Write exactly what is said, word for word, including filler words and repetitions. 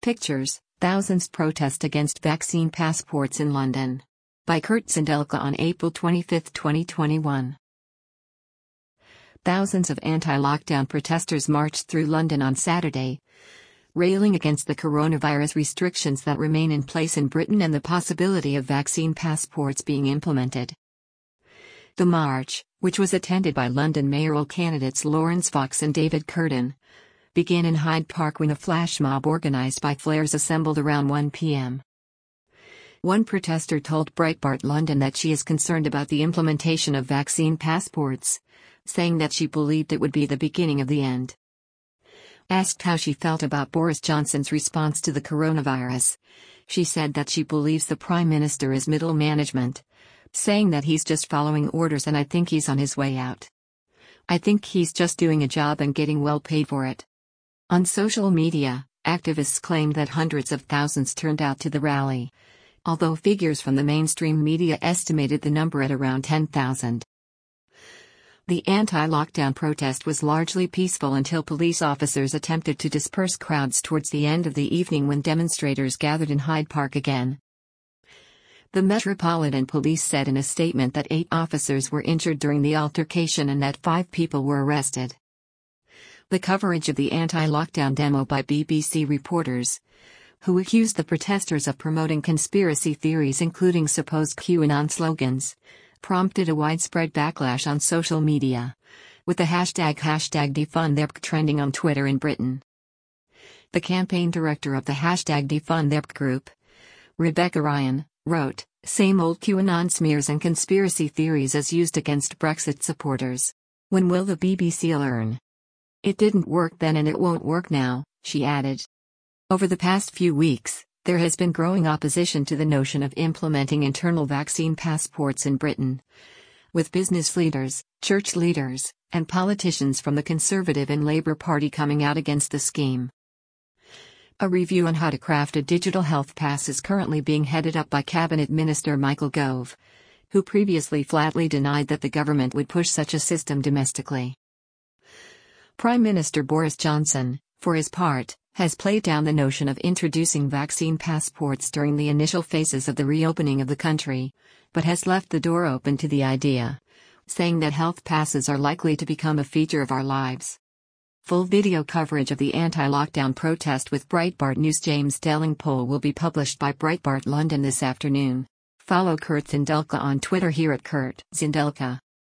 Pictures, Thousands Protest Against Vaccine Passports in London. By Kurt Zindelka on April twenty-fifth, twenty twenty-one. Thousands of anti-lockdown protesters marched through London on Saturday, railing against the coronavirus restrictions that remain in place in Britain and the possibility of vaccine passports being implemented. The march, which was attended by London mayoral candidates Laurence Fox and David Curtin, began in Hyde Park when a flash mob organised by flares assembled around one p m One protester told Breitbart London that she is concerned about the implementation of vaccine passports, saying that she believed it would be the beginning of the end. Asked how she felt about Boris Johnson's response to the coronavirus, she said that she believes the Prime Minister is middle management, saying that he's just following orders and I think he's on his way out. I think he's just doing a job and getting well paid for it. On social media, activists claimed that hundreds of thousands turned out to the rally, although figures from the mainstream media estimated the number at around ten thousand. The anti-lockdown protest was largely peaceful until police officers attempted to disperse crowds towards the end of the evening when demonstrators gathered in Hyde Park again. The Metropolitan Police said in a statement that eight officers were injured during the altercation and that five people were arrested. The coverage of the anti-lockdown demo by B B C reporters, who accused the protesters of promoting conspiracy theories including supposed QAnon slogans, prompted a widespread backlash on social media, with the hashtag hashtag defund their p trending on Twitter in Britain. The campaign director of the hashtag defund their p group, Rebecca Ryan, wrote, "Same old QAnon smears and conspiracy theories as used against Brexit supporters. When will the B B C learn? It didn't work then and it won't work now," she added. Over the past few weeks, there has been growing opposition to the notion of implementing internal vaccine passports in Britain, with business leaders, church leaders, and politicians from the Conservative and Labour Party coming out against the scheme. A review on how to craft a digital health pass is currently being headed up by Cabinet Minister Michael Gove, who previously flatly denied that the government would push such a system domestically. Prime Minister Boris Johnson, for his part, has played down the notion of introducing vaccine passports during the initial phases of the reopening of the country, but has left the door open to the idea, saying that health passes are likely to become a feature of our lives. Full video coverage of the anti-lockdown protest with Breitbart News' James Delingpole will be published by Breitbart London this afternoon. Follow Kurt Zindelka on Twitter here at Kurt Zindelka.